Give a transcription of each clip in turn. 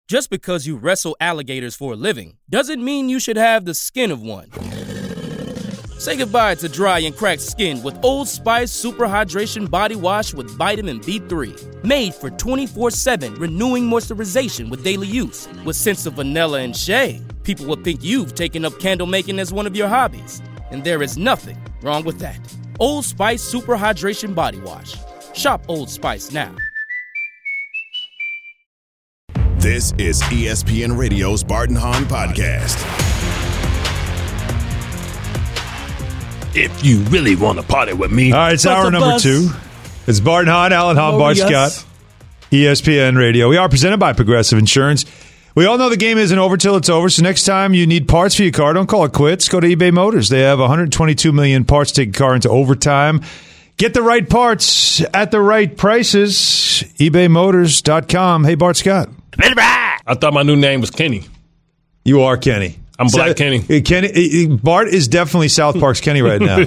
Just because you wrestle alligators for a living doesn't mean you should have the skin of one. Say goodbye to dry and cracked skin with Old Spice Super Hydration Body Wash with Vitamin B3. Made for 24/7 renewing moisturization with daily use. With scents of vanilla and shea, people will think you've taken up candle making as one of your hobbies. And there is nothing wrong with that. Old Spice Super Hydration Body Wash. Shop Old Spice now. This is ESPN Radio's Bart and Hahn podcast. If you really want to party with me. All right, it's hour number 2. It's Bart and Hahn, Alan Hahn, Bart Scott, ESPN Radio. We are presented by Progressive Insurance. We all know the game isn't over till it's over, so next time you need parts for your car, don't call it quits. Go to eBay Motors. They have 122 million parts to take your car into overtime. Get the right parts at the right prices. ebaymotors.com. Hey, Bart Scott. I thought my new name was Kenny. You are Kenny. I'm Black Kenny. Bart is definitely South Park's Kenny right now.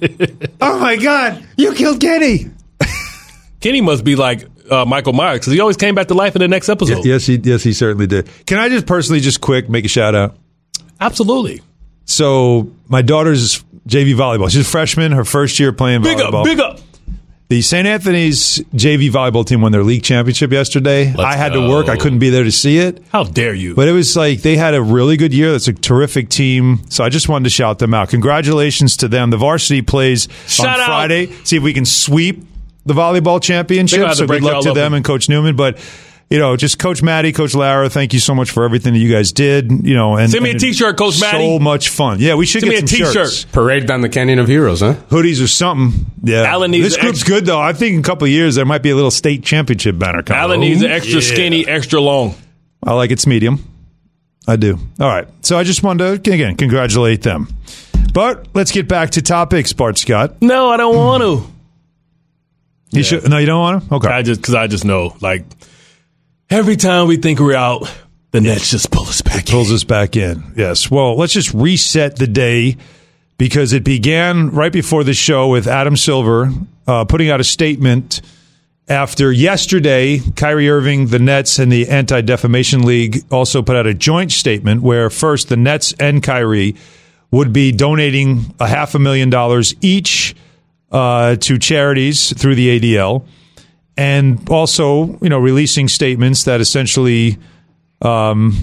Oh, my God. You killed Kenny. Kenny must be like Michael Myers because he always came back to life in the next episode. Yes, he certainly did. Can I just quick make a shout out? Absolutely. So my daughter's JV volleyball. She's a freshman, her first year playing volleyball. Big up. The St. Anthony's JV volleyball team won their league championship yesterday. I had to work. I couldn't be there to see it. How dare you? But it was like they had a really good year. That's a terrific team. So I just wanted to shout them out. Congratulations to them. The varsity plays on Friday. See if we can sweep the volleyball championship. So good luck to them and Coach Newman. But just Coach Maddie, Coach Lara, thank you so much for everything that you guys did. And send me a T-shirt, Coach Maddie. So much fun. Yeah, we should get some T-shirt. shirts. Parade down the Canyon of Heroes, huh? Hoodies or something. Yeah. Alan needs this group's good, though. I think in a couple of years there might be a little state championship banner coming. Alan needs an extra skinny, extra long. I like it's medium. I do. All right. So I just wanted to, again, congratulate them. But let's get back to topics, Bart Scott. No, I don't want to. You should. No, you don't want to? Okay. I just know, like, every time we think we're out, the Nets just pull us back in. Pulls us back in. Yes. Well, let's just reset the day because it began right before the show with Adam Silver putting out a statement after yesterday. Kyrie Irving, the Nets, and the Anti-Defamation League also put out a joint statement where first the Nets and Kyrie would be donating $500,000 each to charities through the ADL. And also, releasing statements that essentially, from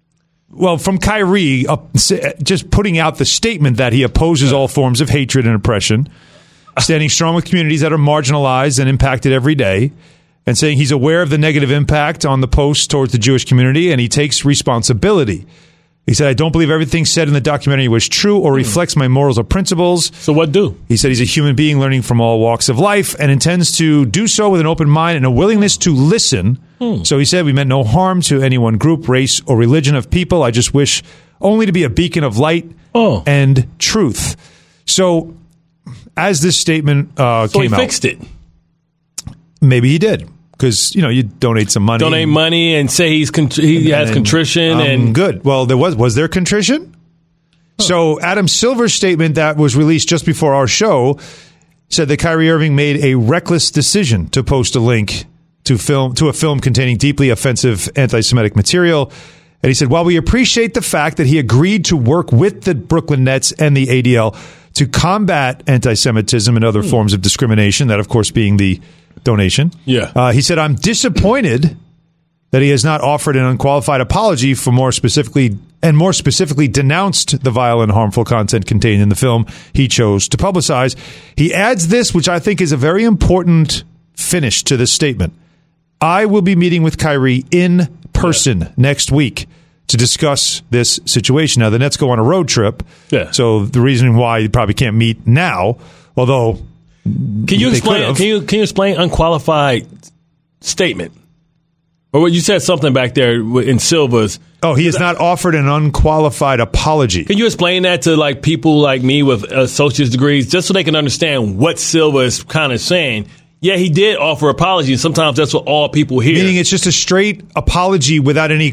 Kyrie, just putting out the statement that he opposes all forms of hatred and oppression, standing strong with communities that are marginalized and impacted every day, and saying he's aware of the negative impact on the posts towards the Jewish community, and he takes responsibility. He said, I don't believe everything said in the documentary was true or reflects my morals or principles. So what do? He said he's a human being learning from all walks of life and intends to do so with an open mind and a willingness to listen. So he said, we meant no harm to any one group, race, or religion of people. I just wish only to be a beacon of light and truth. So as this statement came out. So he fixed it. Maybe he did. Because, you donate some money. Donate money and say he has contrition. And good. Well, was there contrition? So Adam Silver's statement that was released just before our show said that Kyrie Irving made a reckless decision to post a link to a film containing deeply offensive anti-Semitic material. And he said, while we appreciate the fact that he agreed to work with the Brooklyn Nets and the ADL to combat anti-Semitism and other forms of discrimination, that, of course, being the donation. Yeah. He said, I'm disappointed that he has not offered an unqualified apology for more specifically denounced the vile and harmful content contained in the film he chose to publicize. He adds this, which I think is a very important finish to this statement. I will be meeting with Kyrie in person next week to discuss this situation. Now, the Nets go on a road trip, so the reason why you probably can't meet now, although... Can you explain? Can you explain unqualified statement? Or what you said something back there in Silva's. Oh, he has not offered an unqualified apology. Can you explain that to people like me with associate's degrees, just so they can understand what Silva is kind of saying? Yeah, he did offer apology, and sometimes that's what all people hear. Meaning it's just a straight apology without any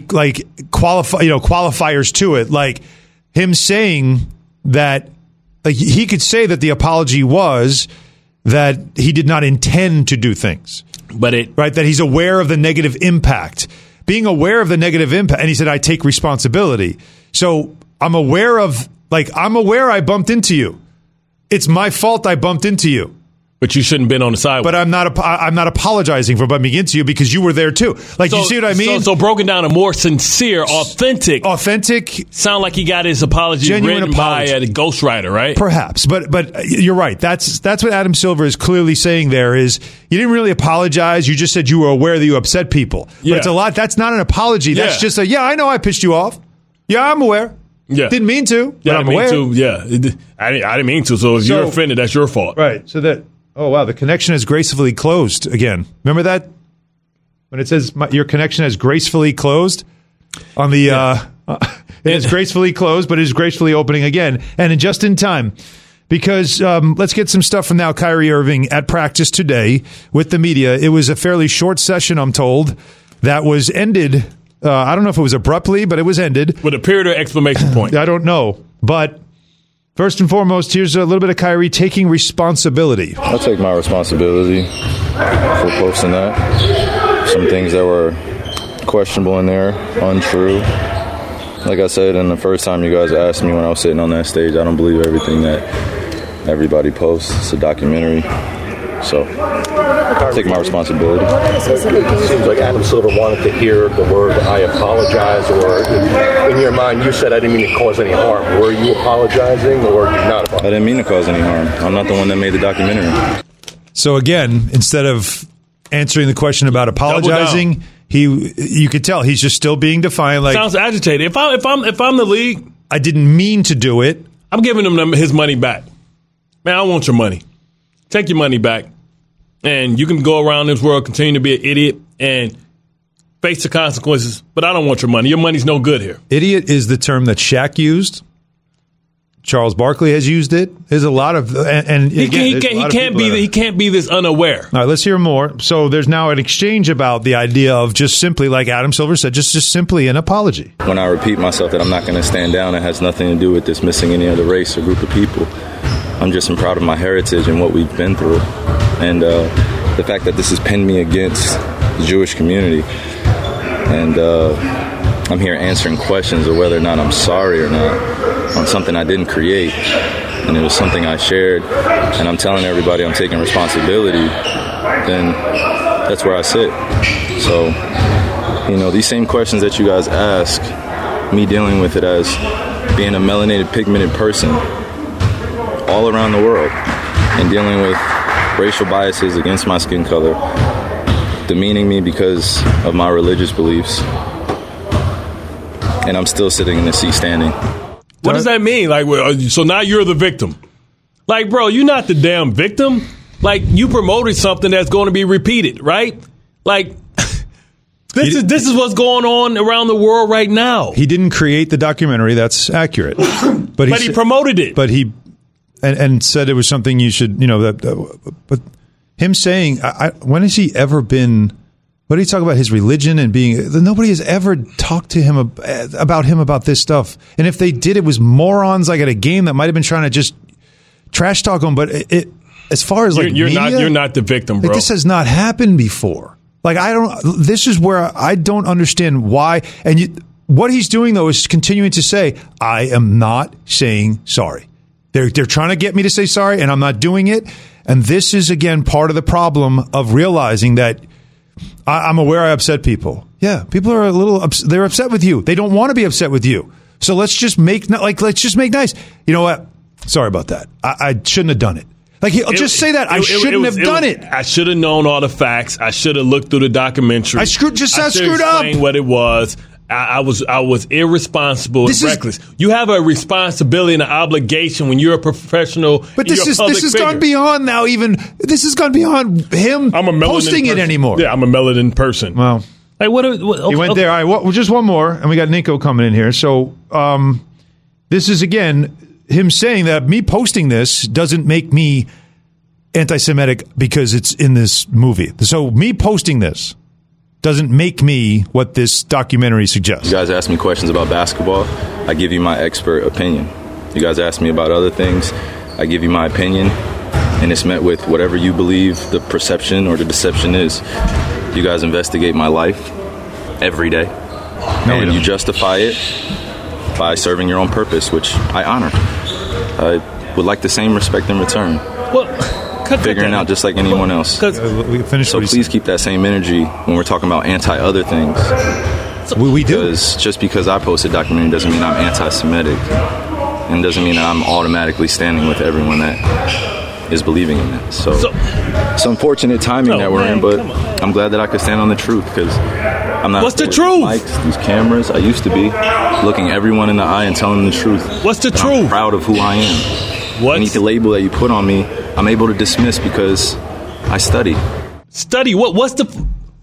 qualifiers to it, like him saying that he could say that the apology was that he did not intend to do things. But that he's aware of the negative impact. being aware of the negative impact. And he said, I take responsibility. So I'm aware I bumped into you. It's my fault I bumped into you. But you shouldn't have been on the sidewalk. But I'm not apologizing for bumping into you because you were there too. You see what I mean? So broken down, a more sincere, authentic. Sound like he got his apology written by a ghostwriter, right? Perhaps, but you're right. That's what Adam Silver is clearly saying. There is you didn't really apologize. You just said you were aware that you upset people. Yeah. But it's a lot. That's not an apology. That's just I know I pissed you off. Yeah, I'm aware. Yeah, didn't mean to. But I'm aware. Yeah, I didn't mean to. So if you're offended, that's your fault. Right. So that. Oh, wow. The connection has gracefully closed again. Remember that? When it says your connection has gracefully closed on the, it is gracefully closed, but it is gracefully opening again. And just in time, because let's get some stuff from now. Kyrie Irving at practice today with the media. It was a fairly short session, I'm told, that was ended. I don't know if it was abruptly, but it was ended. With a period of exclamation point. I don't know. But first and foremost, here's a little bit of Kyrie taking responsibility. I take my responsibility for posting that. Some things that were questionable in there, untrue. Like I said, in the first time you guys asked me when I was sitting on that stage, I don't believe everything that everybody posts. It's a documentary. So I take my responsibility. It seems like Adam Silver wanted to hear the word I apologize, or in your mind you said I didn't mean to cause any harm. Were you apologizing or not apologizing? I didn't mean to cause any harm. I'm not the one that made the documentary. So again, instead of answering the question about apologizing, you could tell he's just still being defiant. Like, sounds agitated. If I'm the league, I didn't mean to do it. I'm giving him his money back. Man, I want your money. Take your money back. And you can go around this world, continue to be an idiot, and face the consequences. But I don't want your money. Your money's no good here. Idiot is the term that Shaq used. Charles Barkley has used it. There's a lot of, and he can't be this unaware. All right, let's hear more. So there's now an exchange about the idea of just simply, like Adam Silver said, just simply an apology. When I repeat myself that I'm not going to stand down, it has nothing to do with dismissing any other race or group of people. I'm just proud of my heritage and what we've been through. And the fact that this has pinned me against the Jewish community. And I'm here answering questions of whether or not I'm sorry or not on something I didn't create. And it was something I shared. And I'm telling everybody I'm taking responsibility. Then that's where I sit. So, these same questions that you guys ask, me dealing with it as being a melanated, pigmented person all around the world and dealing with racial biases against my skin color, demeaning me because of my religious beliefs, and I'm still sitting in the seat standing. What does that mean? Like, so now you're the victim. Like, bro, you're not the damn victim. Like, you promoted something that's going to be repeated, right? Like, this is what's going on around the world right now. He didn't create the documentary. That's accurate. But he promoted it. But he and said it was something you should, but him saying, when has he ever been, what did he talk about his religion and being, nobody has ever talked to him about this stuff. And if they did, it was morons like at a game that might have been trying to just trash talk him. But as far as you're not the victim, bro. Like, this has not happened before. Like, this is where I don't understand why. And what he's doing, though, is continuing to say, I am not saying sorry. They're trying to get me to say sorry, and I'm not doing it. And this is, again, part of the problem of realizing that I'm aware I upset people. Yeah, people are they're upset with you. They don't want to be upset with you. So let's just make nice. You know what? Sorry about that. I shouldn't have done it. Like, he'll just say that. I shouldn't have done it. I should have known all the facts. I should have looked through the documentary. I screwed up. Explained what it was. I was irresponsible and reckless. You have a responsibility and an obligation when you're a professional. But this has gone beyond now. Even this has gone beyond him posting it anymore. Yeah, I'm a melanin person. Well, like he went there. All right, well, just one more, and we got Nico coming in here. So this is again him saying that me posting this doesn't make me anti-Semitic because it's in this movie. So me posting this doesn't make me what this documentary suggests. You guys ask me questions about basketball, I give you my expert opinion. You guys ask me about other things, I give you my opinion, and it's met with whatever you believe the perception or the deception is. You guys investigate my life, every day. And you justify it by serving your own purpose, which I honor. I would like the same respect in return. Well, figuring out just like anyone else. We finished. So please keep that same energy when we're talking about anti-other things. We do. Just because I posted documentary doesn't mean I'm anti-Semitic, and doesn't mean that I'm automatically standing with everyone that is believing in that. So it's unfortunate timing that we're in, but I'm glad that I could stand on the truth, because I'm not. What's the truth? Mics, these cameras. I used to be looking everyone in the eye and telling them the truth. What's the truth? I'm proud of who I am. Any label that you put on me, I'm able to dismiss because I study. Study? What's the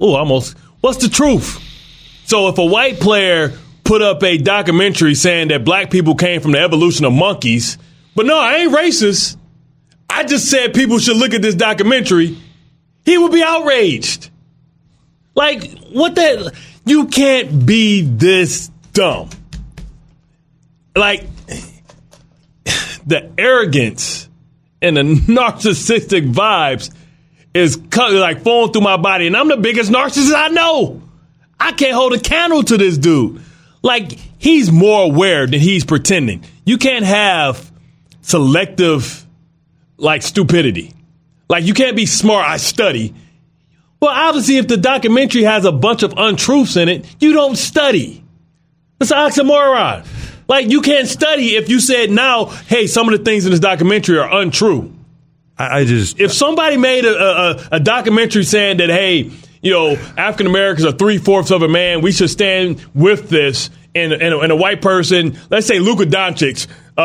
truth? So if a white player put up a documentary saying that black people came from the evolution of monkeys, but no, I ain't racist, I just said people should look at this documentary, he would be outraged. Like, what the? You can't be this dumb. Like, the arrogance and the narcissistic vibes is like flowing through my body. And I'm the biggest narcissist I know. I can't hold a candle to this dude. Like, he's more aware than he's pretending. You can't have selective, like, stupidity. Like, you can't be smart, I study. Well, obviously, if the documentary has a bunch of untruths in it, you don't study. It's an oxymoron. Like, you can't study if you said now, hey, some of the things in this documentary are untrue. If somebody made a documentary saying that, hey, you know, African Americans are 3/4 of a man, we should stand with this, and a white person, let's say Luka Doncic,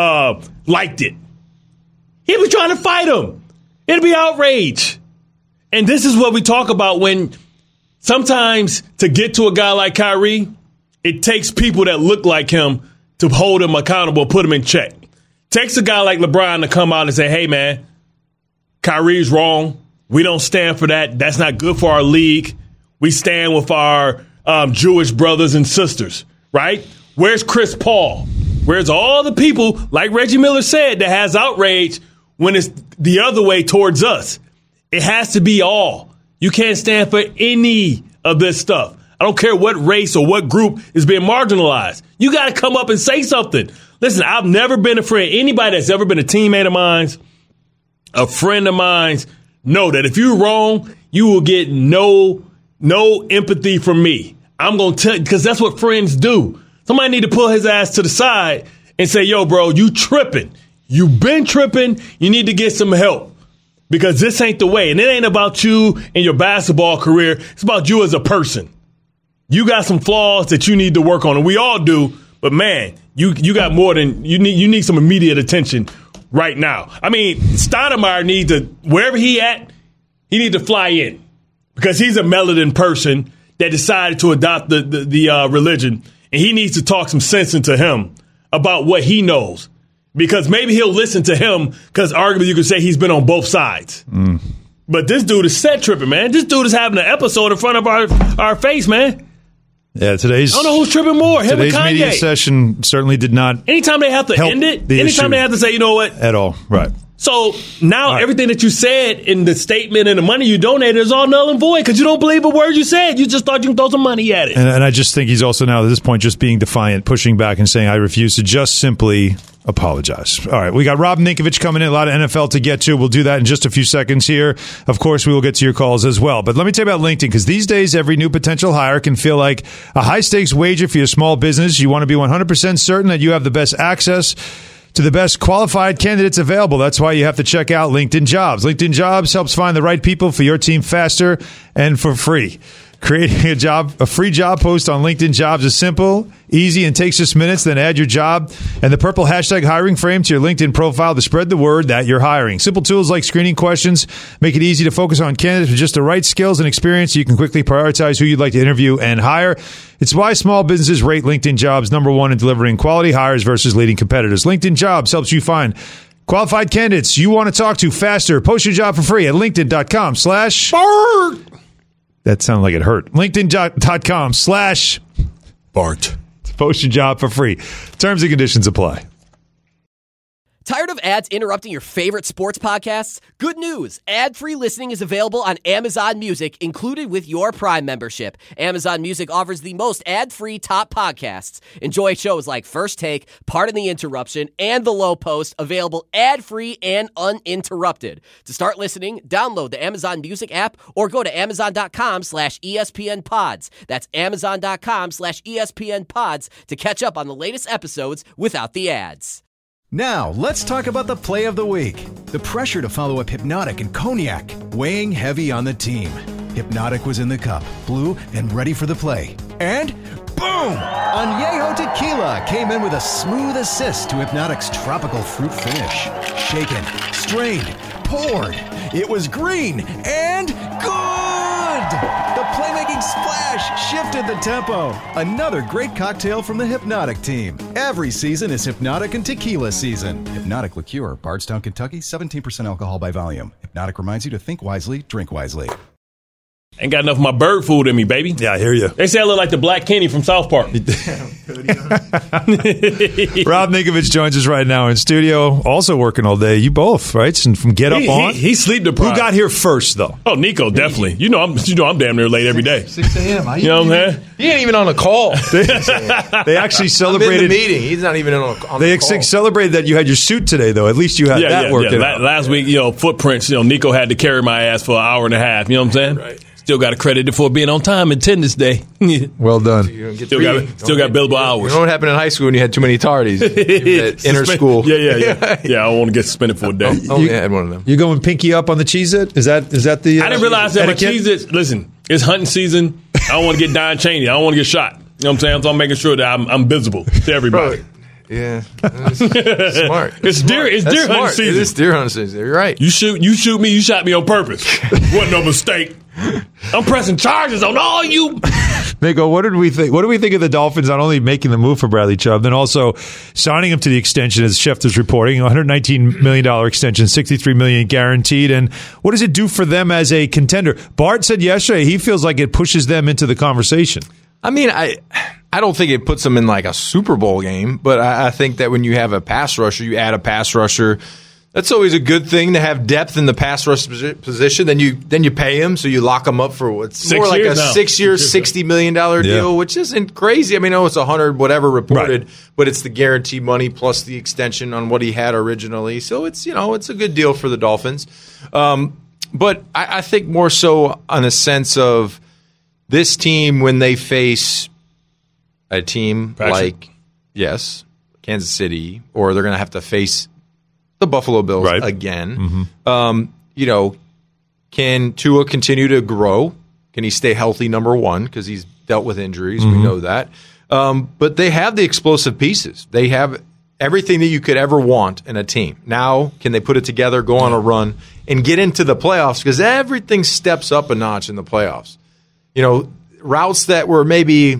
liked it, he'd be trying to fight him. It'd be outrage. And this is what we talk about when sometimes to get to a guy like Kyrie, it takes people that look like him to hold him accountable, put him in check. Takes a guy like LeBron to come out and say, hey, man, Kyrie's wrong. We don't stand for that. That's not good for our league. We stand with our Jewish brothers and sisters, right? Where's Chris Paul? Where's all the people, like Reggie Miller said, that has outrage when it's the other way towards us? It has to be all. You can't stand for any of this stuff. I don't care what race or what group is being marginalized. You got to come up and say something. Listen, I've never been a friend. Anybody that's ever been a teammate of mine, a friend of mine, know that if you're wrong, you will get no empathy from me. I'm going to tell you, because that's what friends do. Somebody need to pull his ass to the side and say, yo, bro, you tripping. You've been tripping. You need to get some help. Because this ain't the way. And it ain't about you and your basketball career. It's about you as a person. You got some flaws that you need to work on, and we all do. But man, you got more than you need. You need some immediate attention right now. I mean, Stoudemire needs to, wherever he at, he need to fly in, because he's a melanin person that decided to adopt the religion, and he needs to talk some sense into him about what he knows, because maybe he'll listen to him, because arguably you could say he's been on both sides. But this dude is set tripping, man. This dude is having an episode in front of our face, man. Yeah, I don't know who's tripping more, him or Kanye. Today's media session certainly did not. Anytime they have to end it, anytime they have to say, you know what? At all, right. So now everything that you said in the statement and the money you donated is all null and void, because you don't believe a word you said. You just thought you could throw some money at it. And I just think he's also now at this point just being defiant, pushing back and saying, I refuse to just simply apologize. All right, we got Rob Ninkovich coming in, a lot of NFL to get to. We'll do that in just a few seconds here. Of course, we will get to your calls as well. But let me tell you about LinkedIn, because these days every new potential hire can feel like a high-stakes wager for your small business. You want to be 100% certain that you have the best access to the best qualified candidates available. That's why you have to check out LinkedIn Jobs. LinkedIn Jobs helps find the right people for your team faster and for free. Creating a free job post on LinkedIn Jobs is simple, easy, and takes just minutes. Then add your job and the purple hashtag hiring frame to your LinkedIn profile to spread the word that you're hiring. Simple tools like screening questions make it easy to focus on candidates with just the right skills and experience so you can quickly prioritize who you'd like to interview and hire. It's why small businesses rate LinkedIn Jobs #1 in delivering quality hires versus leading competitors. LinkedIn Jobs helps you find qualified candidates you want to talk to faster. Post your job for free at linkedin.com/ That sounded like it hurt. LinkedIn.com/Bart. Post your job for free. Terms and conditions apply. Tired of ads interrupting your favorite sports podcasts? Good news! Ad-free listening is available on Amazon Music, included with your Prime membership. Amazon Music offers the most ad-free top podcasts. Enjoy shows like First Take, Pardon the Interruption, and The Low Post, available ad-free and uninterrupted. To start listening, download the Amazon Music app or go to amazon.com/ESPN Pods. That's amazon.com/ESPN Pods to catch up on the latest episodes without the ads. Now, let's talk about the play of the week. The pressure to follow up Hypnotic and Cognac, weighing heavy on the team. Hypnotic was in the cup, blue, and ready for the play. And boom! Añejo Tequila came in with a smooth assist to Hypnotic's tropical fruit finish. Shaken, strained, poured. It was green and good! The playmaking splash shifted the tempo. Another great cocktail from the Hypnotic team. Every season is Hypnotic and Tequila season. Hypnotic Liqueur, Bardstown, Kentucky, 17% alcohol by volume. Hypnotic reminds you to think wisely, drink wisely. Ain't got enough of my bird food in me, baby. Yeah, I hear you. They say I look like the Black Kenny from South Park. Rob Ninkovich joins us right now in studio. Also working all day. You both, right? From Get Up On. He's sleep deprived. Who got here first, though? Oh, Nico, definitely. You know I'm damn near late every day. 6 a.m. You know what I'm saying? He ain't even on a call. They actually celebrated. I'm in the meeting. He's not even on the call. They celebrated that you had your suit today, though. At least you had that working out. Last week, footprints. Nico had to carry my ass for an hour and a half. You know what I'm saying? Right. Still got accredited for being on time attendance day. Well done. Still got billable hours. You know what happened in high school when you had too many tardies? Inner school. Yeah. I want to get suspended for a day. I had one of them. You going pinky up on the Cheez-It? Is that the? I didn't realize that. But Cheez-It, listen, it's hunting season. I don't want to get Don Chaney. I don't want to get shot. You know what I'm saying? So I'm making sure that I'm visible to everybody. Bro. Yeah, smart. It's deer hunting season. It is deer hunting season. You're right. You shoot me. You shot me on purpose. Wasn't no mistake. I'm pressing charges on all you. Nico, what did we think? What do we think of the Dolphins not only making the move for Bradley Chubb, then also signing him to the extension, as Schefter's reporting, $119 million extension, $63 million guaranteed. And what does it do for them as a contender? Bart said yesterday he feels like it pushes them into the conversation. I mean, I don't think it puts them in like a Super Bowl game, but I think that when you have a pass rusher, you add a pass rusher. That's always a good thing to have depth in the pass rush position. Then you pay him, so you lock him up for what's more like a 6 year, $60 million deal, which isn't crazy. I mean, it's 100 whatever reported, but it's the guaranteed money plus the extension on what he had originally. So it's it's a good deal for the Dolphins. But I think more so on a sense of this team when they face a team like Kansas City, or they're going to have to face the Buffalo Bills again. Mm-hmm. Can Tua continue to grow? Can he stay healthy, number one, because he's dealt with injuries. Mm-hmm. We know that. But they have the explosive pieces. They have everything that you could ever want in a team. Now, can they put it together, go on a run, and get into the playoffs? Because everything steps up a notch in the playoffs. Routes that were maybe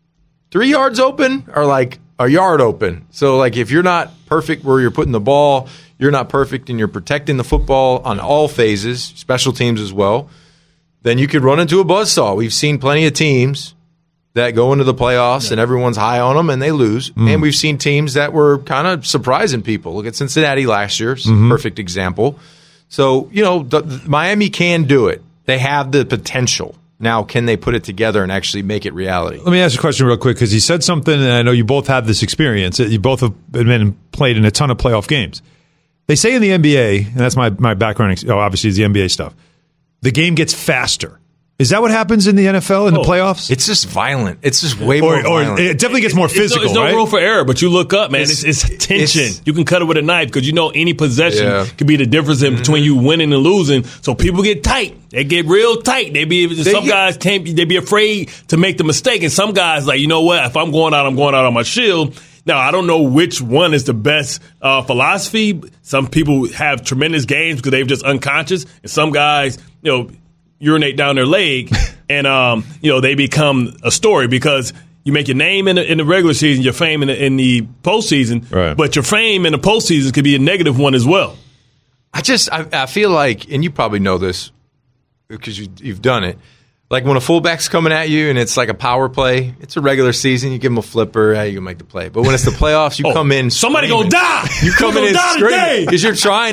3 yards open are like a yard open. So, like, if you're not perfect where you're putting the ball, you're not perfect and you're protecting the football on all phases, special teams as well, then you could run into a buzzsaw. We've seen plenty of teams that go into the playoffs and everyone's high on them and they lose. And we've seen teams that were kind of surprising people. Look at Cincinnati last year, perfect example. So, Miami can do it. They have the potential. Now, can they put it together and actually make it reality? Let me ask you a question real quick, because he said something, and I know you both have this experience. You both have been and played in a ton of playoff games. They say in the NBA, and that's my background, obviously is the NBA stuff, the game gets faster. Is that what happens in the NFL in the playoffs? It's just violent. It's just way more violent. It definitely gets more physical, There's no room for error, but you look up, man. It's tension. You can cut it with a knife because any possession could be the difference between you winning and losing. So people get tight. They get real tight. Some guys can't. They be afraid to make the mistake, and some guys like, you know what? If I'm going out on my shield. Now, I don't know which one is the best philosophy. Some people have tremendous games because they're just unconscious, and some guys, urinate down their leg, and they become a story because you make your name in the regular season, your fame in the postseason, but your fame in the postseason could be a negative one as well. I feel like, and you probably know this because you've done it. Like when a fullback's coming at you and it's like a power play, it's a regular season. You give them a flipper, you can make the play. But when it's the playoffs, you come in. Somebody gonna die. You come in screaming because you're trying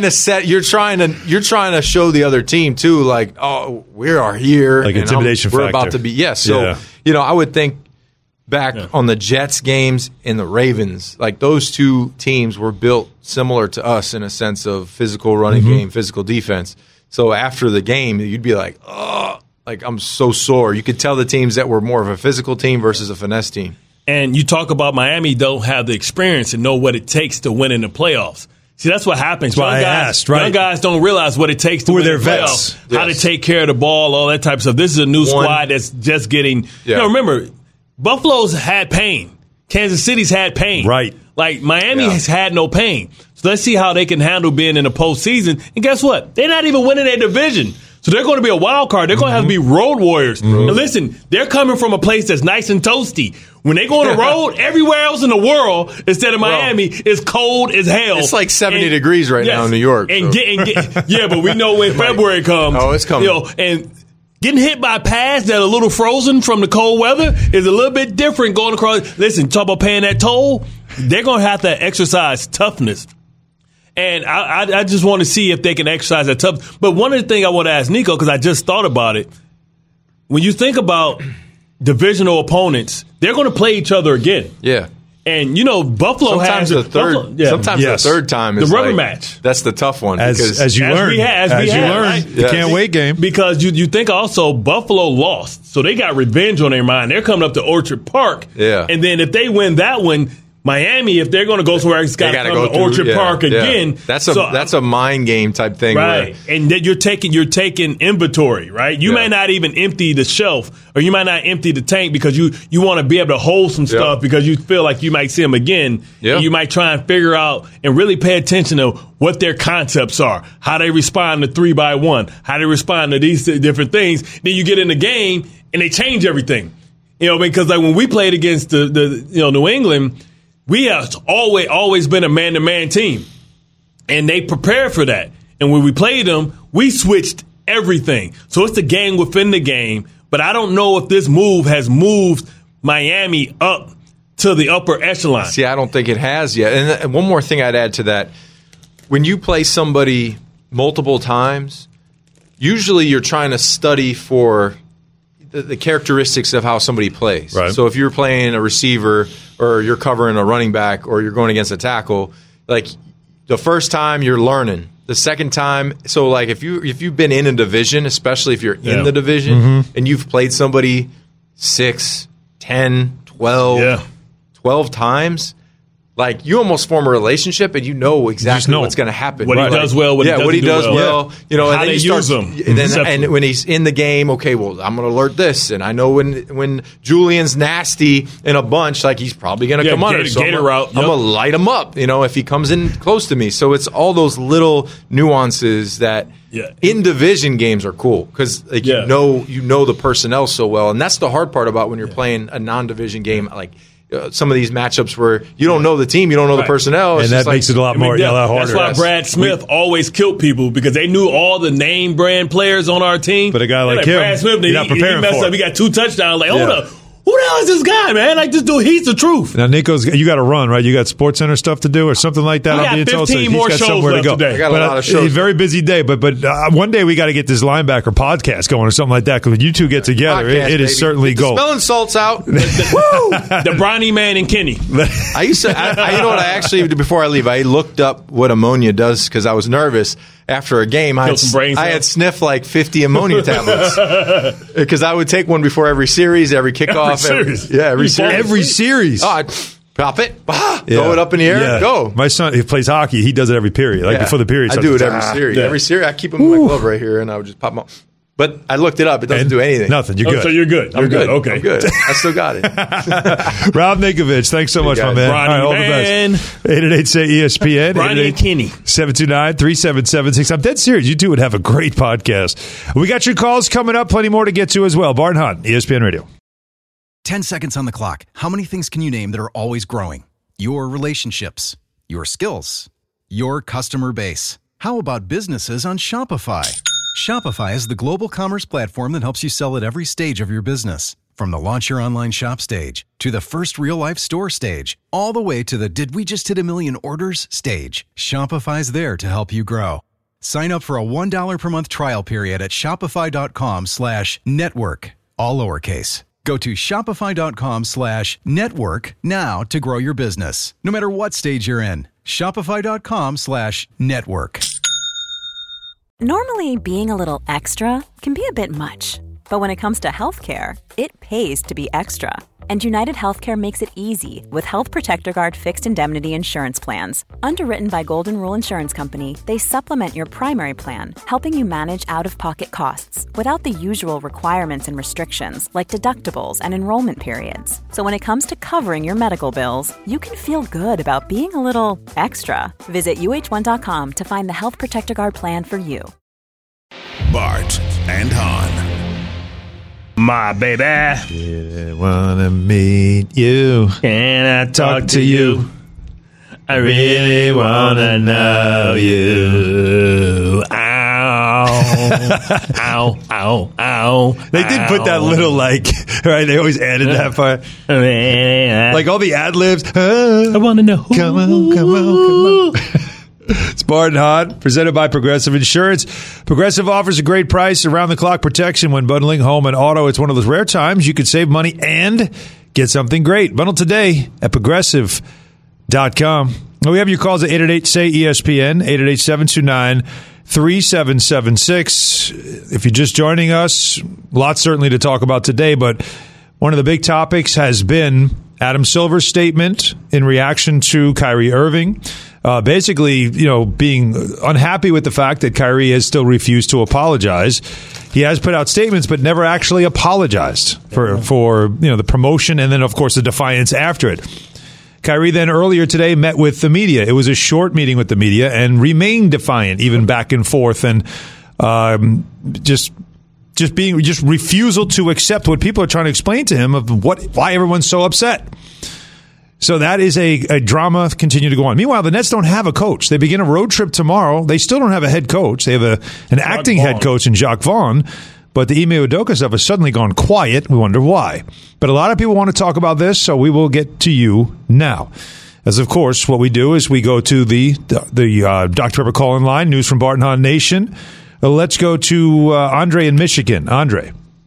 to show the other team too, like, oh, we are here, like intimidation factor. We're about to be. Yes, so I would think back on the Jets games and the Ravens, like those two teams were built similar to us in a sense of physical running game, physical defense. So after the game, you'd be like, oh. Like, I'm so sore. You could tell the teams that were more of a physical team versus a finesse team. And you talk about Miami don't have the experience and know what it takes to win in the playoffs. See, that's what happens. That's young guys don't realize what it takes to win in the playoffs. Yes. How to take care of the ball, all that type of stuff. This is a new squad that's just getting remember, Buffalo's had pain. Kansas City's had pain. Right. Like, Miami has had no pain. So let's see how they can handle being in the postseason. And guess what? They're not even winning their division. So they're going to be a wild card. They're going to have to be road warriors. And listen, they're coming from a place that's nice and toasty. When they go on the road, everywhere else in the world, instead of Miami, is cold as hell. It's like 70 degrees right now in New York. And but we know when February comes. Oh, it's coming. And getting hit by pads that are a little frozen from the cold weather is a little bit different going across. Listen, talk about paying that toll. They're going to have to exercise toughness. And I just want to see if they can exercise that tough. But one of the things I want to ask Nico, because I just thought about it, when you think about divisional opponents, they're going to play each other again. Yeah. And, Buffalo sometimes has the third time is the rubber match. That's the tough one. As you learn. Right? The can't wait game. Because you think also Buffalo lost. So they got revenge on their mind. They're coming up to Orchard Park. Yeah. And then if they win that one, Miami, if they're going to go somewhere, it's got to come to Orchard Park again. That's a mind game type thing, right? And then you're taking inventory, right? You may not even empty the shelf, or you might not empty the tank because you want to be able to hold some stuff because you feel like you might see them again. And you might try and figure out and really pay attention to what their concepts are, how they respond to 3x1, how they respond to these different things. Then you get in the game and they change everything, because like when we played against the New England. We have always been a man-to-man team, and they prepared for that. And when we played them, we switched everything. So it's the game within the game, but I don't know if this move has moved Miami up to the upper echelon. See, I don't think it has yet. And one more thing I'd add to that. When you play somebody multiple times, usually you're trying to study for the characteristics of how somebody plays. Right. So if you're playing a receiver or you're covering a running back or you're going against a tackle, like the first time you're learning. The second time, so like if you've been in a division, especially if you're in the division and you've played somebody 6, 10, 12 times, like you almost form a relationship and you know exactly what's going to happen. What he does well, what he does well. How and they use him. And when he's in the game, okay, well, I'm going to alert this. And I know when Julian's nasty in a bunch, like he's probably going to come under. So I'm going to light him up, if he comes in close to me. So it's all those little nuances that in division games are cool because like you know the personnel so well. And that's the hard part about when you're playing a non-division game, like some of these matchups where you don't know the team, you don't know the personnel. And that makes it a lot more harder. That's why Brad Smith always killed people because they knew all the name brand players on our team. But a guy like him, Brad Smith, you're not preparing he messed for up. He got 2 touchdowns. Like, hold up. Who the hell is this guy, man? Like, this dude, he's the truth. Now, Nico's, you got to run, right? You got SportsCenter stuff to do or something like that. We got 15 more shows left today. I got a lot of shows. It's a very busy day, but one day we got to get this linebacker podcast going or something like that because when you two get together, it is certainly gold. Smelling salts out. The Bronny Man and Kenny. I used to, you know what, I actually, before I leave, I looked up what ammonia does because I was nervous. After a game, I had sniffed like 50 ammonia tablets because I would take one before every series, every kickoff. Every series. Every series. Oh, I'd pop it, throw it up in the air, go. My son, he plays hockey. He does it every period, before the period. I do it every series. Every series, I keep them in my glove right here, and I would just pop them up. But I looked it up. It doesn't do anything. Nothing. You're good. So you're good. I'm good. Okay. I'm good. I still got it. Rob Ninkovich, thanks so much, my man. Ronnie, all the best. 888-SAY-ESPN. Ronnie and Kenny. 729-3776. I'm dead serious. You two would have a great podcast. We got your calls coming up. Plenty more to get to as well. Bart Hunt, ESPN Radio. 10 seconds on the clock. How many things can you name that are always growing? Your relationships, your skills, your customer base. How about businesses on Shopify? Shopify is the global commerce platform that helps you sell at every stage of your business. From the launch your online shop stage, to the first real-life store stage, all the way to the did we just hit a million orders stage. Shopify's there to help you grow. Sign up for a $1 per month trial period at shopify.com/network, all lowercase. Go to shopify.com/network now to grow your business, no matter what stage you're in. Shopify.com/network. Normally, being a little extra can be a bit much. But when it comes to healthcare, it pays to be extra. And United Healthcare makes it easy with Health Protector Guard fixed indemnity insurance plans. Underwritten by Golden Rule Insurance Company, they supplement your primary plan, helping you manage out-of-pocket costs without the usual requirements and restrictions like deductibles and enrollment periods. So when it comes to covering your medical bills, you can feel good about being a little extra. Visit uh1.com to find the Health Protector Guard plan for you. Bart and Hahn. My baby. I wanna meet you. Can I talk to you? I really wanna know you. Ow. Ow, ow, ow. They did put that little, right? They always added that part. Like all the ad-libs. I wanna know who. Come on. It's Bart and Hahn, presented by Progressive Insurance. Progressive offers a great price, around-the-clock protection when bundling home and auto. It's one of those rare times you can save money and get something great. Bundle today at Progressive.com. We have your calls at 888-SAY-ESPN, 888-729-3776. If you're just joining us, lots certainly to talk about today, but one of the big topics has been Adam Silver's statement in reaction to Kyrie Irving. Basically, being unhappy with the fact that Kyrie has still refused to apologize. He has put out statements, but never actually apologized for the promotion and then, of course, the defiance after it. Kyrie then earlier today met with the media. It was a short meeting with the media and remained defiant, even back and forth, and just refusal to accept what people are trying to explain to him of why everyone's so upset. So that is a drama continue to go on. Meanwhile, the Nets don't have a coach. They begin a road trip tomorrow. They still don't have a head coach. They have an acting head coach in Jacques Vaughn, but the Ime Udoka stuff has suddenly gone quiet. We wonder why. But a lot of people want to talk about this, so we will get to you now. As of course, what we do is we go to the Dr. Pepper call-in line, news from Bart and Hahn Nation. Let's go to Andre in Michigan. Andre.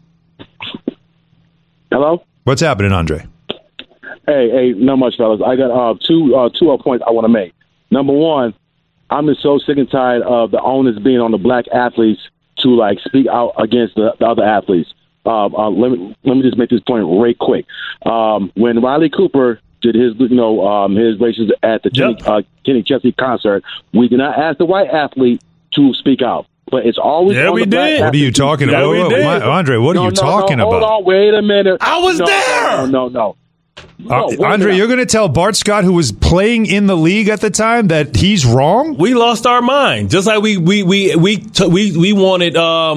Hello? What's happening, Andre? Hey, not much, fellas. I got two points I want to make. Number one, I'm just so sick and tired of the onus being on the black athletes to speak out against the other athletes. Let me just make this point right quick. When Riley Cooper did his races at the Kenny Chesney concert, we did not ask the white athlete to speak out. But it's always on the black. What are you talking about? Andre, what are you talking about? Hold on, wait a minute. I was there. No. Andre, you're going to tell Bart Scott, who was playing in the league at the time, that he's wrong? We lost our mind, just like we wanted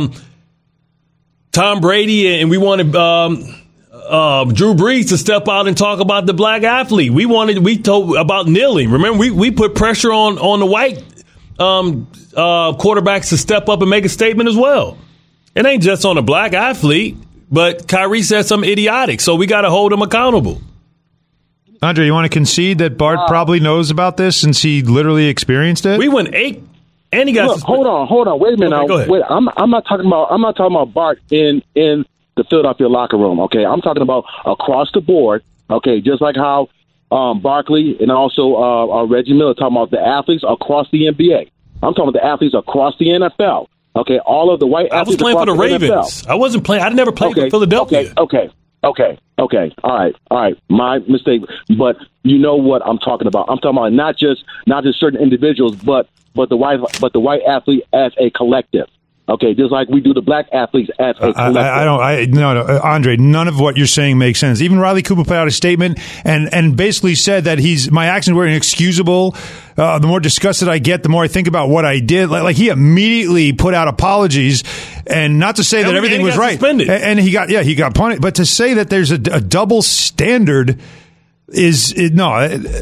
Tom Brady and we wanted Drew Brees to step out and talk about the black athlete. We told about kneeling. Remember, we put pressure on the white quarterbacks to step up and make a statement as well. It ain't just on the black athlete, but Kyrie said something idiotic, so we got to hold him accountable. Andre, you want to concede that Bart probably knows about this since he literally experienced it? We went 8, and he got. Look, hold on. Wait a minute. Okay, go ahead. Wait, I'm not talking about Bart in the Philadelphia locker room. Okay, I'm talking about across the board. Okay, just like how Barkley and also Reggie Miller talking about the athletes across the NBA. I'm talking about the athletes across the NFL. Okay, all of the white athletes. I was playing for the Ravens. NFL. I wasn't playing. I never played for Philadelphia. Okay. All right. My mistake. But you know what I'm talking about. I'm talking about not just certain individuals, but the white athlete as a collective. Okay, just like we do the black athletes as a collective. No, Andre, none of what you're saying makes sense. Even Riley Cooper put out a statement and basically said that my actions were inexcusable. The more disgusted I get, the more I think about what I did. Like he immediately put out apologies, and not to say that everything was right. Suspended. And he got punished. But to say that there's a double standard is it, no.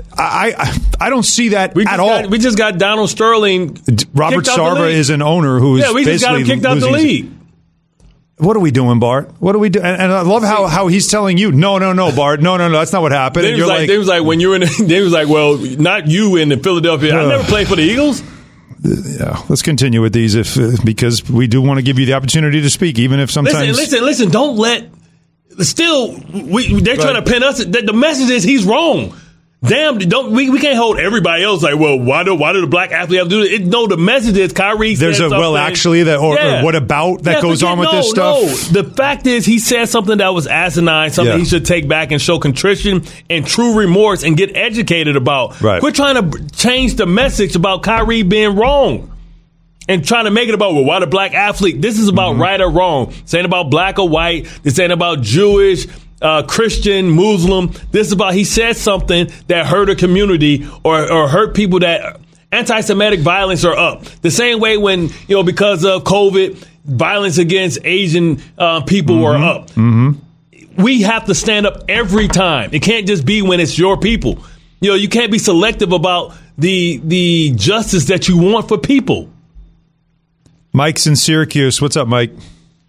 I don't see that at all. We just got Donald Sterling. Robert Sarver is an owner who is we just got him kicked out the league. What are we doing, Bart? What are we doing? And I love how he's telling you, no, Bart, no, that's not what happened. They was like, when you're in. They was like, well, not you in the Philadelphia. I never played for the Eagles. Yeah, let's continue with these because we do want to give you the opportunity to speak, even if sometimes. Listen. Don't let. Still, they're trying to pin us. The message is he's wrong. Damn, we can't hold everybody else like, well, why do the black athlete have to do it? No, the message is Kyrie said there's a something. Well, actually, that or what about that goes on with this stuff? No, the fact is he said something that was asinine, something he should take back and show contrition and true remorse and get educated about. Right. We're trying to change the message about Kyrie being wrong. And trying to make it about, well, why the black athlete? This is about right or wrong. This ain't about black or white. This ain't about Jewish, Christian, Muslim. This is about he said something that hurt a community or hurt people that anti-Semitic violence are up. The same way when, because of COVID, violence against Asian people are up. Mm-hmm. We have to stand up every time. It can't just be when it's your people. You can't be selective about the justice that you want for people. Mike's in Syracuse. What's up, Mike?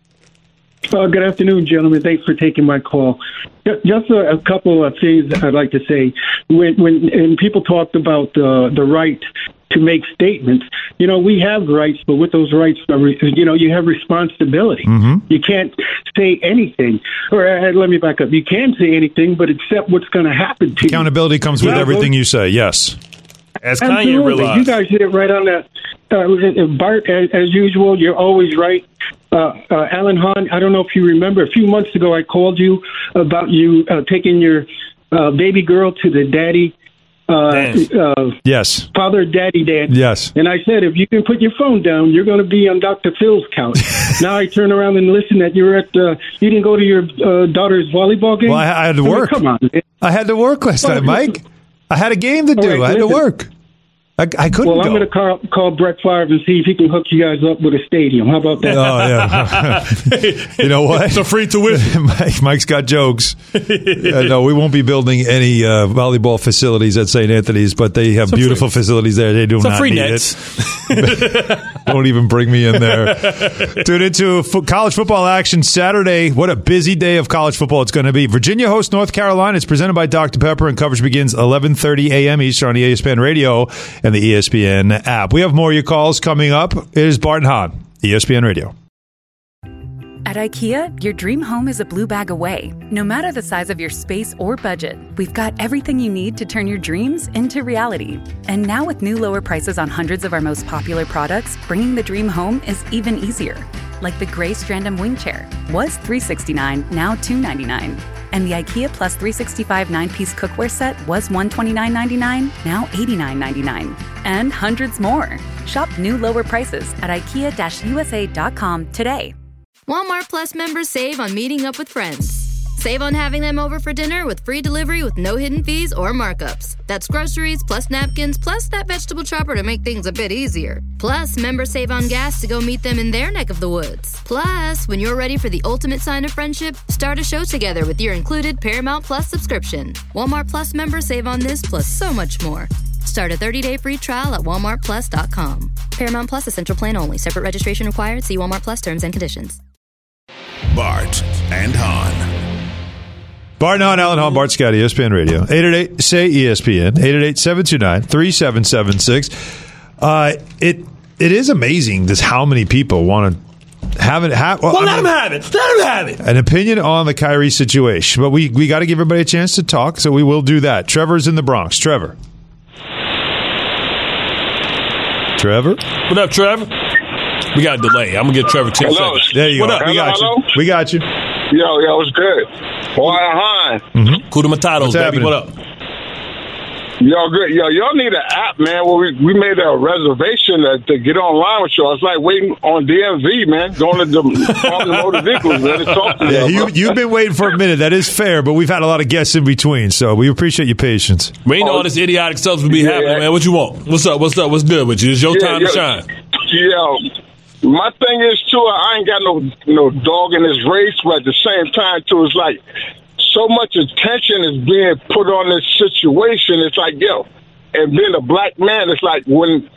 Good afternoon, gentlemen. Thanks for taking my call. Just a couple of things I'd like to say. When people talked about the right to make statements, we have rights, but with those rights, you have responsibility. Mm-hmm. You can't say anything. Or let me back up. You can say anything, but accept what's going to happen to you. Accountability comes with everything you say, yes. As Kanye realized. You guys hit it right on that. Bart, as usual, you're always right. Alan Hahn, I don't know if you remember, a few months ago I called you about you taking your baby girl to the daddy. Yes. Father, daddy dance. Yes. And I said, if you can put your phone down, you're going to be on Dr. Phil's couch. Now I turn around and listen that you're at, you didn't go to your daughter's volleyball game? Well, I had to work. Come on. I had to work last night, Mike. I had a game to do. I had to work. I couldn't Well, I'm going to call Brett Favre and see if he can hook you guys up with a stadium. How about that? Oh, yeah. You know what? It's a free tuition. Mike's got jokes. No, we won't be building any volleyball facilities at St. Anthony's, but they have beautiful facilities there. They do not need it. Don't even bring me in there. Tune into college football action Saturday. What a busy day of college football it's going to be. Virginia hosts North Carolina. It's presented by Dr. Pepper, and coverage begins 11:30 a.m. Eastern on ESPN Radio and the ESPN app. We have more of your calls coming up. It is Bart and Hahn, ESPN Radio. At IKEA, your dream home is a blue bag away. No matter the size of your space or budget, we've got everything you need to turn your dreams into reality. And now with new lower prices on hundreds of our most popular products, bringing the dream home is even easier. Like the gray Strandom wing chair was $369, now $299. And the IKEA Plus 365 9-piece cookware set was $129.99, now $89.99. And hundreds more. Shop new lower prices at IKEA-USA.com today. Walmart Plus members save on meeting up with friends. Save on having them over for dinner with free delivery with no hidden fees or markups. That's groceries, plus napkins, plus that vegetable chopper to make things a bit easier. Plus, members save on gas to go meet them in their neck of the woods. Plus, when you're ready for the ultimate sign of friendship, start a show together with your included Paramount Plus subscription. Walmart Plus members save on this plus so much more. Start a 30-day free trial at walmartplus.com. Paramount Plus Essential Plan only. Separate registration required. See Walmart Plus terms and conditions. Bart and Hahn. Bart and Hahn, Alan Hahn, Bart Scott, ESPN Radio. 888-SAY-ESPN, 888-729-3776. It is amazing just how many people want to have it. Let them have it. Let them have it. An opinion on the Kyrie situation. But we got to give everybody a chance to talk, so we will do that. Trevor's in the Bronx. Trevor. What up, Trevor? We got a delay. I'm going to get Trevor 10 seconds. There you go. What up? We got you. Yo, what's good? Bart and Hahn. Mm-hmm. Kuda Matatos, baby. Happening? What up? Yo, good. Yo, y'all need an app, man, where we made a reservation to get online with y'all. It's like waiting on DMV, man. Going to the motor vehicles, man, to talk to y'all. You've been waiting for a minute. That is fair, but we've had a lot of guests in between, so we appreciate your patience. We ain't all this idiotic stuff will be happening, man. What you want? What's up? What's good with you? It's your time to shine. Yo, my thing is, too, I ain't got no dog in this race, but at the same time, too, it's like so much attention is being put on this situation. It's like, yo, and being a black man, it's like when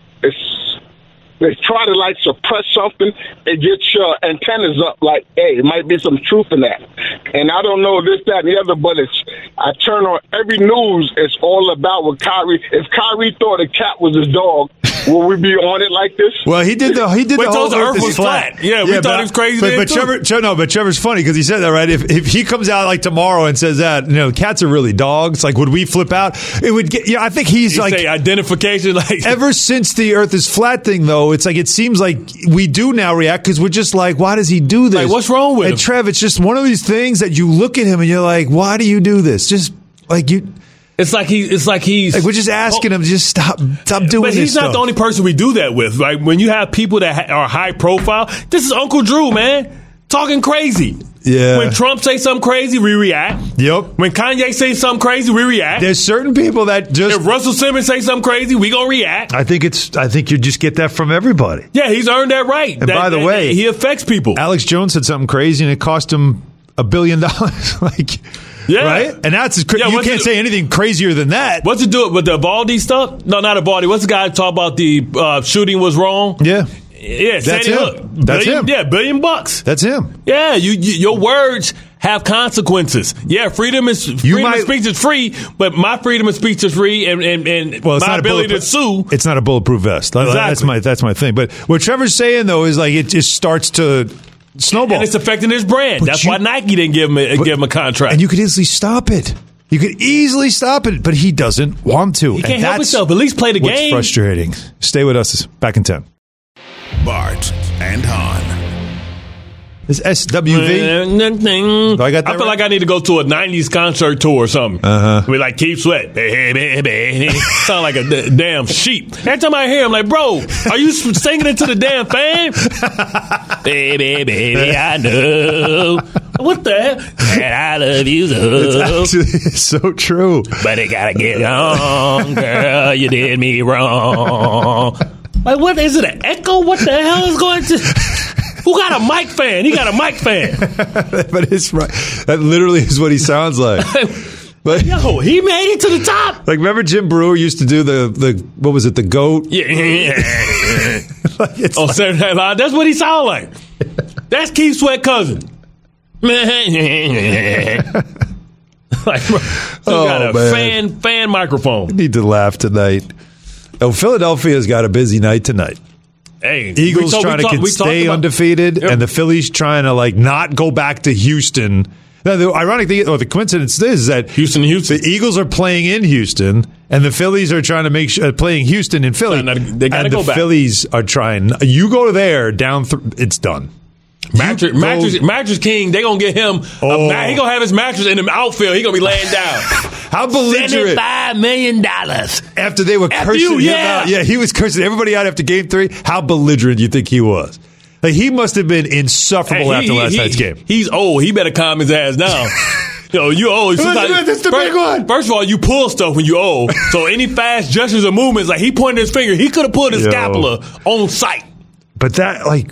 they try to like suppress something, it gets your antennas up like, hey, it might be some truth in that. And I don't know this, that, and the other, but I turn on every news, it's all about what Kyrie. If Kyrie thought a cat was his dog, will we be on it like this? Well, he did the whole Earth was flat. Yeah, we thought he was crazy. But Trevor's funny because he said that, right? If he comes out like tomorrow and says that, cats are really dogs. Like, would we flip out? It would get. Yeah, I think he's like say identification. Like ever since the Earth is flat thing, though, it's like it seems like we do now react because we're just like, why does he do this? Like, what's wrong with him? And Trev, it's just one of these things that you look at him and you're like, why do you do this? Just like you. It's like he's we're just asking him to just stop doing this. But he's not the only person we do that with. Like when you have people that are high profile, this is Uncle Drew, man, talking crazy. Yeah. When Trump say something crazy, we react. Yep. When Kanye say something crazy, we react. There's certain people that just. If Russell Simmons say something crazy, we gonna react. I think you just get that from everybody. Yeah, he's earned that right. And by the way, he affects people. Alex Jones said something crazy and it cost him $1 billion. Like. Yeah. Right? And that's you can't say anything crazier than that. What's it do with the Baldy stuff? No, not a Baldy. What's the guy talk about the shooting was wrong? Yeah. Yeah, that's Sandy him. Hook. That's him. Yeah, $1 billion. That's him. Yeah, your words have consequences. Yeah, freedom of speech is free, but my freedom of speech is free, and my ability to sue. It's not a bulletproof vest. Exactly. That's my thing. But what Trevor's saying though is like it just starts to snowball, and it's affecting his brand. That's why Nike didn't give him a contract. And you could easily stop it. But he doesn't want to. He can't help himself. At least play the game. What's frustrating. Stay with us. Back in 10. Bart and Hahn. Is SWV? I feel like I need to go to a 90s concert tour or something. Be like Keith Sweat. Sound like a damn sheep. Every time I hear him, like, bro, are you singing it to the damn fan? Baby, I know. What the hell? And I love you so. It's so true. But it gotta get on, girl. You did me wrong. Like, what is it? An echo? What the hell is going to? Who got a mic fan? He got a mic fan. But it's right. That literally is what he sounds like. But yo, he made it to the top. Like, remember Jim Brewer used to do the what was it? The goat. Yeah. Like Saturday Night Live. That's what he sound like. That's Keith Sweat cousin. Like, bro, got a fan microphone. You need to laugh tonight. Oh, Philadelphia's got a busy night tonight. Hey, Eagles trying to stay undefeated, and the Phillies trying to like not go back to Houston. Now, the ironic thing, or the coincidence is that Houston. The Eagles are playing in Houston, and the Phillies are trying to make sure playing Houston in Philly. They gotta go back. Phillies are trying. You go there down. It's done. Mattress King, they gonna get him. He gonna have his mattress in the outfield. He gonna be laying down. How belligerent! $75 million After they were cursing him out. Yeah, he was cursing everybody out after Game 3. How belligerent do you think he was? Like, he must have been insufferable after last night's game. He's old. He better calm his ass down. You old. That's the big one. First of all, you pull stuff when you old. So any fast gestures or movements, like he pointed his finger, he could have pulled his scapula on sight. But that, like,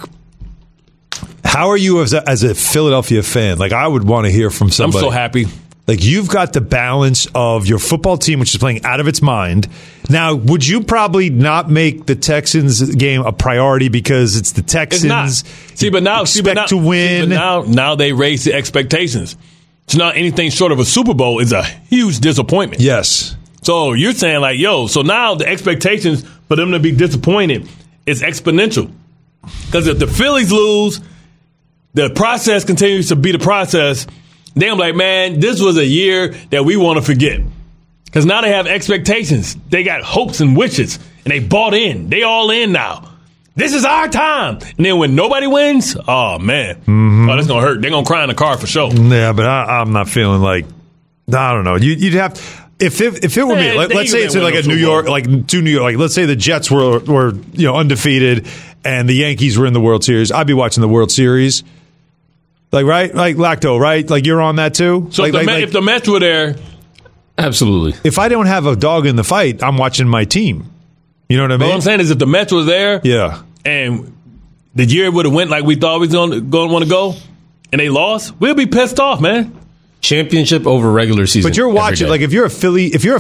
how are you as a Philadelphia fan? Like, I would want to hear from somebody. I'm so happy. Like, you've got the balance of your football team, which is playing out of its mind. Now, would you probably not make the Texans game a priority because it's the Texans? It's not. Expect to win. Now they raise the expectations. So now anything short of a Super Bowl is a huge disappointment. Yes. So you're saying like, so now the expectations for them to be disappointed is exponential. Because if the Phillies lose, the process continues to be the process. Then I'm like, man, this was a year that we want to forget. Because now they have expectations. They got hopes and wishes. And they bought in. They all in now. This is our time. And then when nobody wins, oh, man. Mm-hmm. Oh, that's going to hurt. They're going to cry in the car for sure. Yeah, but I'm not feeling like, I don't know. You'd have to. If it were me, let's say it's like a New York, like to New York, like let's say the Jets were undefeated and the Yankees were in the World Series, I'd be watching the World Series. Like, right? Like, Lacto, right? Like, you're on that too? So if the Mets were there, absolutely. If I don't have a dog in the fight, I'm watching my team. You know what I mean? What I'm saying is if the Mets was there, yeah, and the year would have went like we thought we was going to want to go, and they lost, we'll be pissed off, man. Championship over regular season. But you're watching, like if you're a Philadelphia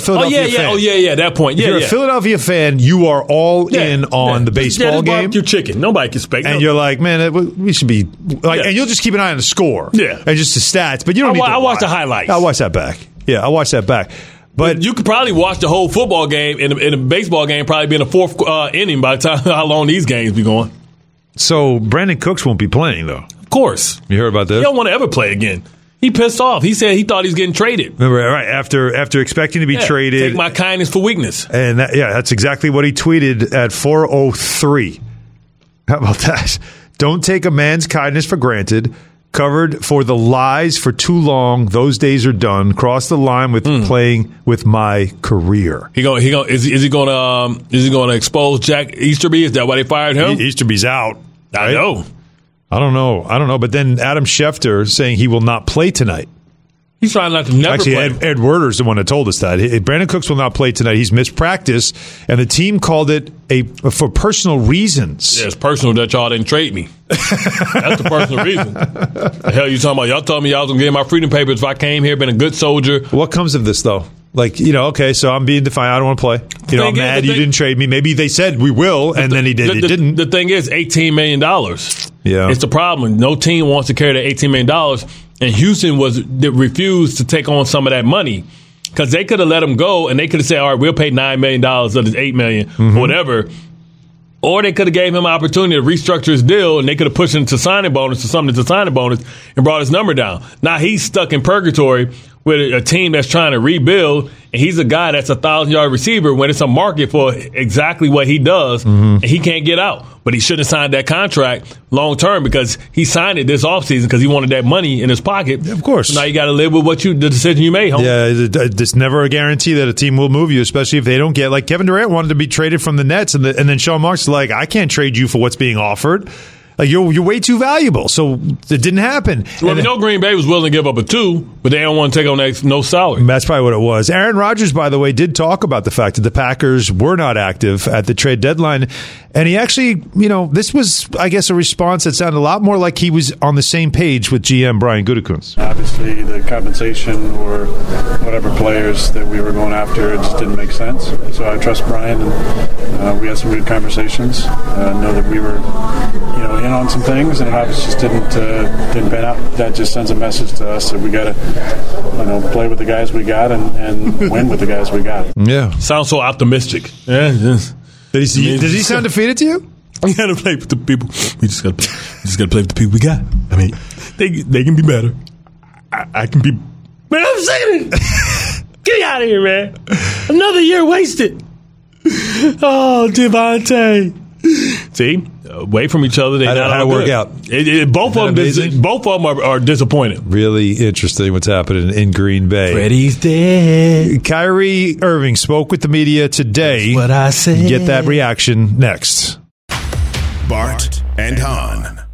fan. That point. If you're a Philadelphia fan, you are all in on the baseball game. Your chicken. Nobody can expect. And you're like, man, we should be like, and you'll just keep an eye on the score, and just the stats. But you don't. I watch the highlights. I'll watch that back. Yeah, I'll watch that back. But you could probably watch the whole football game in a baseball game, probably be in the fourth inning by the time how long these games be going. So Brandon Cooks won't be playing though. Of course. You heard about this? He don't want to ever play again. He pissed off. He said he thought he was getting traded. Remember, right after expecting to be traded. Take my kindness for weakness. And that's exactly what he tweeted at 4:03. How about that? Don't take a man's kindness for granted. Covered for the lies for too long. Those days are done. Cross the line with playing with my career. Is he going to expose Jack Easterby? Is that why they fired him? Easterby's out. I know. I don't know. But then Adam Schefter saying he will not play tonight. He's trying not to never play. Actually, Ed Werder's the one that told us that. Brandon Cooks will not play tonight. He's missed practice, and the team called it for personal reasons. Yeah, it's personal that y'all didn't trade me. That's the personal reason. The hell you talking about? Y'all told me y'all was going to get my freedom papers if I came here, been a good soldier. What comes of this, though? Like, okay, so I'm being defiant. I don't want to play. I'm mad you didn't trade me. Maybe they said we will, and then he didn't. The thing is, $18 million. Yeah. It's the problem. No team wants to carry that $18 million. And Houston refused to take on some of that money because they could have let him go and they could have said, all right, we'll pay $9 million of this $8 million or whatever. Or they could have gave him an opportunity to restructure his deal and they could have pushed him to signing bonus or something to signing bonus and brought his number down. Now he's stuck in purgatory with a team that's trying to rebuild, and he's a guy that's a 1,000-yard receiver when it's a market for exactly what he does, and he can't get out. But he shouldn't have signed that contract long term because he signed it this offseason because he wanted that money in his pocket. Yeah, of course. So now you got to live with the decision you made, homie. Yeah, there's never a guarantee that a team will move you, especially if they don't get, like Kevin Durant wanted to be traded from the Nets, and then Sean Marks like, I can't trade you for what's being offered. Like you're way too valuable, so it didn't happen. Well, we know Green Bay was willing to give up a 2, but they don't want to take on no salary. That's probably what it was. Aaron Rodgers, by the way, did talk about the fact that the Packers were not active at the trade deadline, and he actually, this was, I guess, a response that sounded a lot more like he was on the same page with GM Brian Gutekunst. Obviously, the compensation or whatever players that we were going after, it just didn't make sense. So I trust Brian, and we had some good conversations. Know that we were, in on some things, and it obviously just didn't pan out. That just sends a message to us that we got to, play with the guys we got and win with the guys we got. Yeah, sounds so optimistic. Yeah, does he sound defeated to you? We got to play with the people. We just got to play with the people we got. I mean, they can be better. I can be. Man, I'm sick of it. Get out of here, man. Another year wasted. Oh, Devontae. See, away from each other. They not how to work out. Both of them are disappointed. Really interesting what's happening in Green Bay. Freddie's dead. Kyrie Irving spoke with the media today. That's what I said. Get that reaction next. Bart and Hahn.